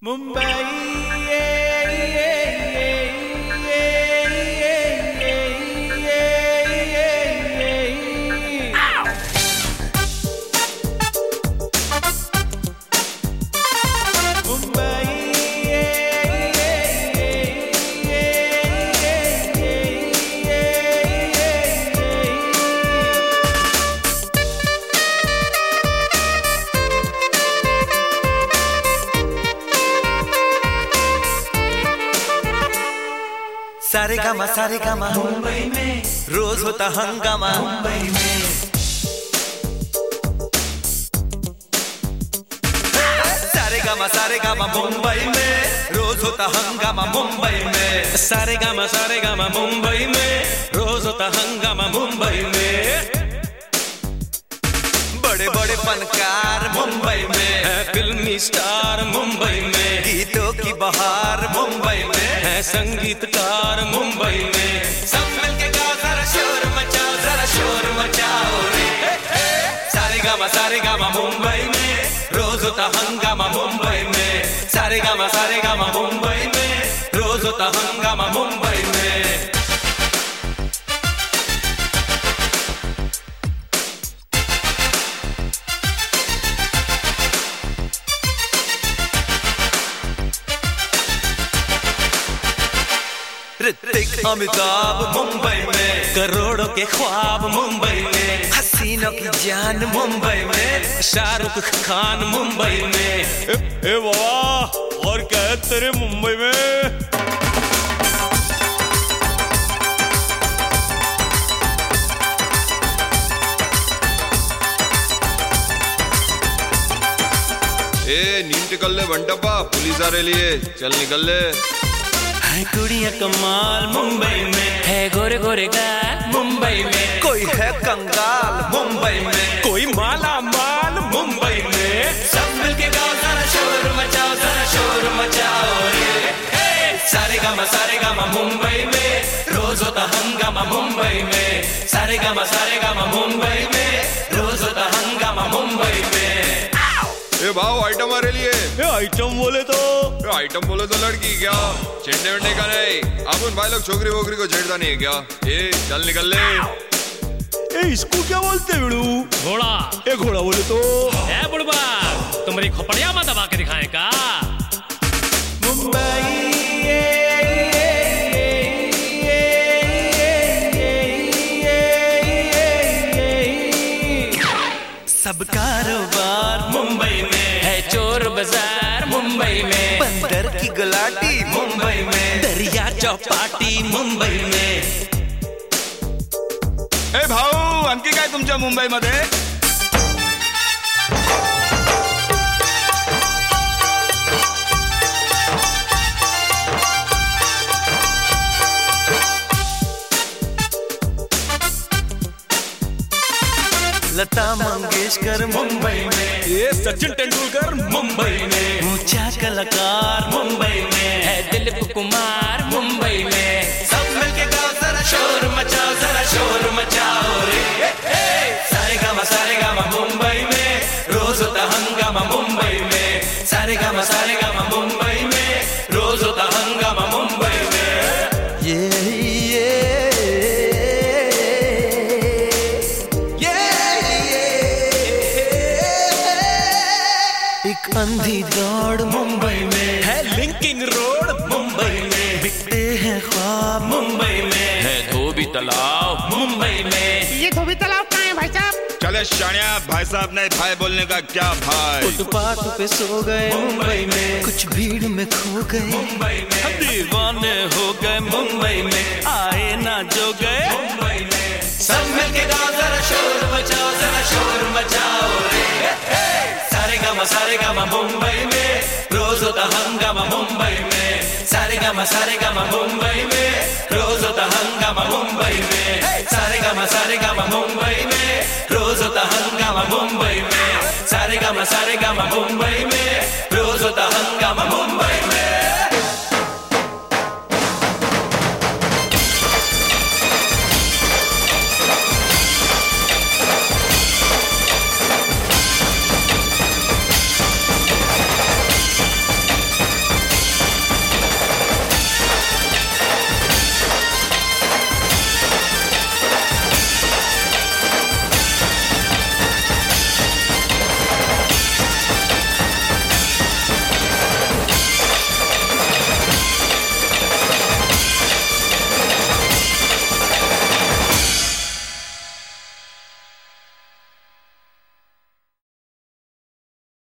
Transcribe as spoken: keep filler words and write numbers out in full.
सारे गामा सारे गामा मुंबई में रोज होता हंगामा मुंबई में सारे गामा सारे गामा मुंबई में रोज होता हंगामा मुंबई में सारे गामा सारे गामा मुंबई में रोज होता हंगामा मुंबई में बड़े बड़े फनकार मुंबई में है फिल्मी स्टार मुंबई में गीतों की बहार मुंबई में है संगीतकार मुंबई में सब मिलके गाओ जरा शोर मचाओ जरा शोर मचाओ रे सारे गामा सारे गामा मुंबई में रोज होता हंगामा मुंबई में सारे गामा सारे गामा मुंबई में रोज होता हंगामा मुंबई में ऋतिक अमिताभ मुंबई में करोड़ों के ख्वाब मुंबई में हसीनों की जान मुंबई में शाहरुख खान मुंबई में ए, ए बाबा और क्या है तेरे मुंबई में? ए नीम निकल ले बंटप्पा पुलिस आ रही है चल निकल ले। है कुड़िया कमाल मुंबई में है गोरे गोरे गाल मुंबई में कोई है कंगाल मुंबई में कोई माला माल मुंबई में सब मिलके गाओ जरा शोर मचाओ जरा शोर मचाओ रे सारे गामा सारे गामा मुंबई में रोज होता हंगामा मुंबई में सारे गामा सारे गामा मुंबई में रोज होता हंगामा मुंबई में ए भाव आइटम आ रही है। ए आइटम बोले तो ए आइटम बोले तो लड़की क्या छेड़ने वेड़ने का नहीं अपन भाई लोग छोकरी वोकरी को छेड़ता नहीं है क्या? ए चल निकल ले। ए इसको क्या बोलते बिड़ू? घोड़ा। ए घोड़ा बोले तो ए बुढ़बा तुम्हारी खोपड़िया में दबा के दिखाए का मुंबई सब कारोबार मुंबई में है चोर बाजार मुंबई में बंदर की गुलाटी मुंबई में दरिया चौपाटी मुंबई में। ए भाऊ आणखी काय तुमच्या मुंबई मध्ये? लता मंगेशकर मुंबई में ये सचिन तेंदुलकर मुंबई में ऊंचा कलाकार मुंबई में है दिलीप कुमार मुंबई में सब मिलके गाओ जरा शोर मचाओ जरा शोर मचाओ रे सारे गामा सारे गामा मुंबई में रोज होता हंगामा मुंबई में सारे गामा सारे गामा मुंबई में रोज होता हंगामा मुंबई में ये एक अंधी दौड़ मुंबई में है लिंकिंग रोड मुंबई में बिकते हैं ख्वाब मुंबई में है धोबी तालाब मुंबई में। ये धोबी तालाब कहाँ है भाई साहब? चले शानिया भाई साहब ने भाई बोलने का क्या भाई? फुटपाथ पे सो गए मुंबई में कुछ भीड़ में खो गए मुंबई में दीवाने हो गए मुंबई में आए ना जो गए मुंबई में सब मिलके गाओ जरा शोर मचाओ जरा शोर मचाओ रे सारे गामा सारे गामा मुंबई में रोज होता हंगामा मुंबई में सारे गामा सारे गामा मुंबई में रोज होता हंगामा मुंबई में सारे गामा सारे गामा मुंबई में रोज होता हंगामा मुंबई में सारे गामा सारे गामा मुंबई में रोज